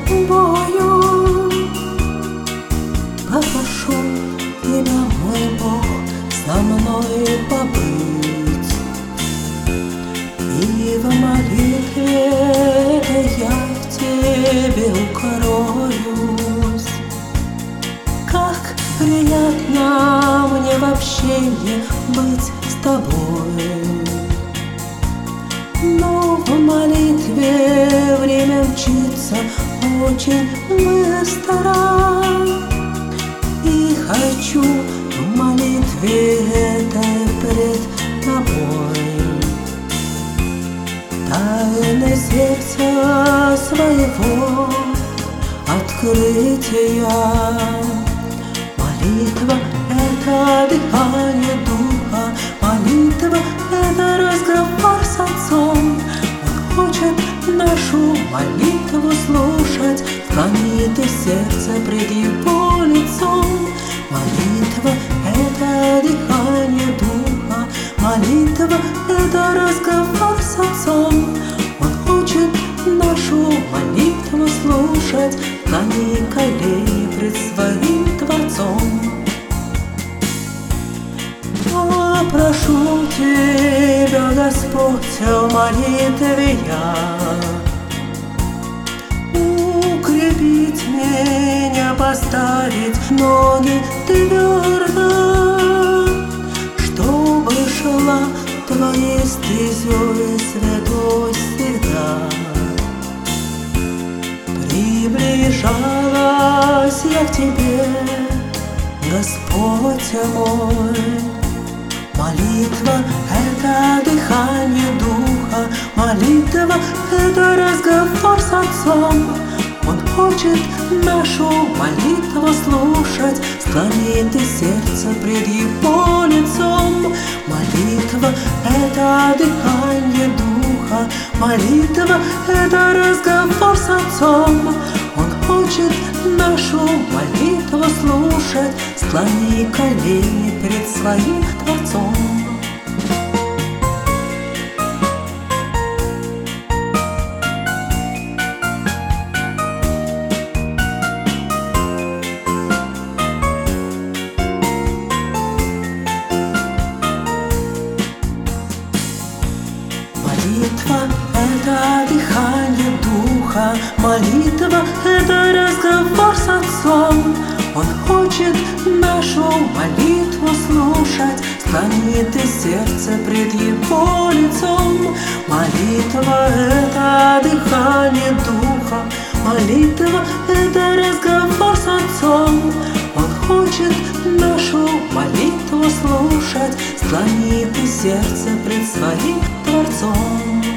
тобою. Попрошу тебя, мой Бог, со мной побыть, и в молитве я в тебе укроюсь. Как приятно мне в общении быть с тобой, но в молитве время мчится очень быстро, и хочу в молитве этой пред тобой тайны сердца своего открытия. Молитва — это дыхание духа, молитва — это разговор с Отцом. Он хочет нашу молитву слушать, склонит и сердце пред Его лицом. Молитва — это дыхание духа, молитва — это разговор с Отцом. Он хочет нашу молитву слушать, склони колени пред своим Творцом. Прошу тебя, Господь, в молитве я, укрепить меня, поставить ноги твердо, чтобы шла твоей стезей святой всегда. Приближалась я к тебе, Господь мой. Молитва — это дыхание духа, молитва — это разговор с Отцом. Он хочет нашу молитву слушать, склонит и сердце пред Его лицом. Молитва — это дыхание духа, молитва — это разговор с Отцом. Он хочет нашу молитву слушать, склони колени пред своим Творцом. Молитва — это дыхание духа, молитва — это разговор с Отцом. Он хочет нашу молитву слушать, склонит и сердце пред Его лицом. Молитва — это дыхание духа, молитва — это разговор с Отцом. Он хочет нашу молитву слушать, склонит и сердце пред своим Творцом.